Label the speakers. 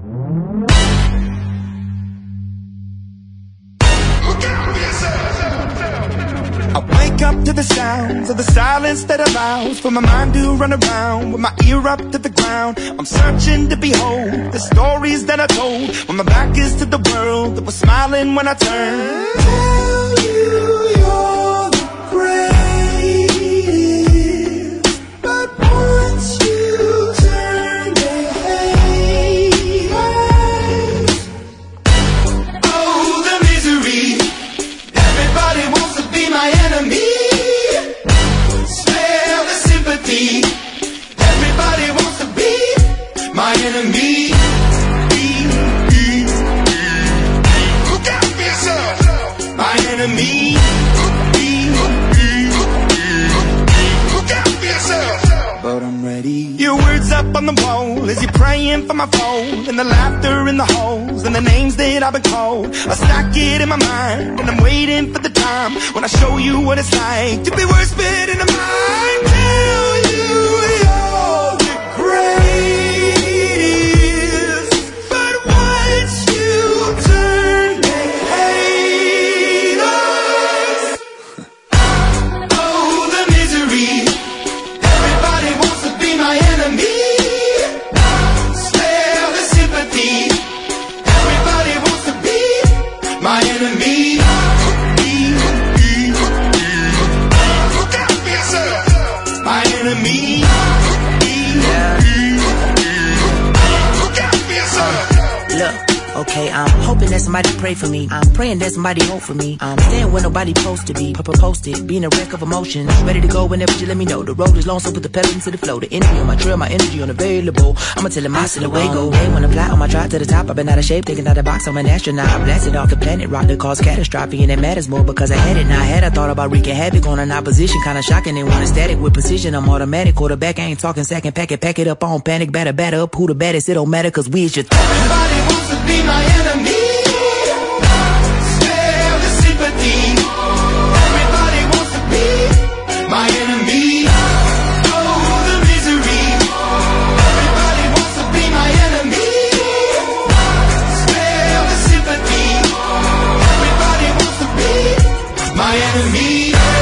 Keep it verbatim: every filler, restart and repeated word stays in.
Speaker 1: I wake up to the sounds of the silence that allows for my mind to run around with my ear up to the ground. I'm searching to behold the stories that I told when my back is to the world that was smiling when I turned. Tell you you're the greatest, but once you turn they hate us. Oh, the misery. Everybody wants to be my enemy. Spare the sympathy. Everybody wants to be my enemy. Look out for yourself. My enemy. Look out for yourself. But I'm ready. Your words up on the wall as you're praying for my phone, and the laughter in the halls and the names that I've been called. I stack it in my mind and I'm waiting for the time when I show you what it's like to be worse fit in the mind. Tell you you're the greatest, but once you turn they hate us. Oh, the misery. Everybody wants to be my enemy. Spare the sympathy. Everybody wants to be my enemy. Look out for yourself. My enemy. Look out for yourself.
Speaker 2: Look, okay, I'm hoping that somebody pray for me. I'm praying that somebody hope for me. I'm staying where nobody supposed to be. Papa posted, being a wreck of emotions. Ready to go whenever you let me know. The road is long, so put the pedal into the flow. The energy on my trail, my energy unavailable. I'ma tell him I still away go. Hey, when I fly on my drive to the top, I've been out of shape, thinking out the box. I'm an astronaut. I blasted off the planet, rock that caused catastrophe, and it matters more because I had it. Now I had I thought about wreaking havoc on an opposition, kinda shocking. They want a static with precision. I'm automatic, quarterback. I ain't talking second pack it, pack it up on panic, batter, batter up. Who the baddest? It don't matter, cause we is your th
Speaker 1: Everybody wants to be my enemy. Spare the sympathy. Everybody wants to be my enemy. Oh, the misery. Everybody wants to be my enemy. Spare the sympathy. Everybody wants to be my enemy.